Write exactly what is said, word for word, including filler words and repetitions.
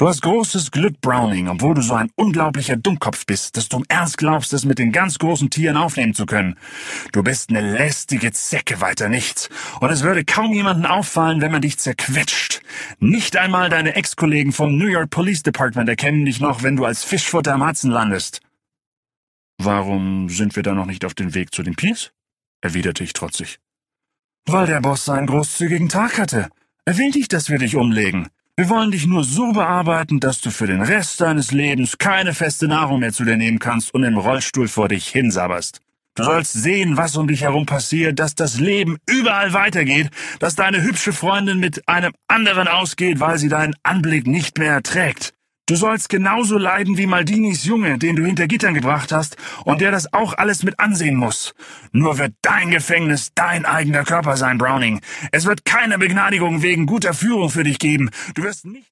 Du hast großes Glück, Browning, obwohl du so ein unglaublicher Dummkopf bist, dass du im Ernst glaubst, es mit den ganz großen Tieren aufnehmen zu können. Du bist eine lästige Zecke, weiter nichts. Und es würde kaum jemandem auffallen, wenn man dich zerquetscht. Nicht einmal deine Ex-Kollegen vom New York Police Department erkennen dich noch, wenn du als Fischfutter am Hudson landest. Warum sind wir da noch nicht auf dem Weg zu den Piers? Erwiderte ich trotzig. Weil der Boss seinen großzügigen Tag hatte. Er will nicht, dass wir dich umlegen. Wir wollen dich nur so bearbeiten, dass du für den Rest deines Lebens keine feste Nahrung mehr zu dir nehmen kannst und im Rollstuhl vor dich hinsabberst. Du sollst sehen, was um dich herum passiert, dass das Leben überall weitergeht, dass deine hübsche Freundin mit einem anderen ausgeht, weil sie deinen Anblick nicht mehr erträgt. Du sollst genauso leiden wie Maldinis Junge, den du hinter Gittern gebracht hast und der das auch alles mit ansehen muss. Nur wird dein Gefängnis dein eigener Körper sein, Browning. Es wird keine Begnadigung wegen guter Führung für dich geben. Du wirst nicht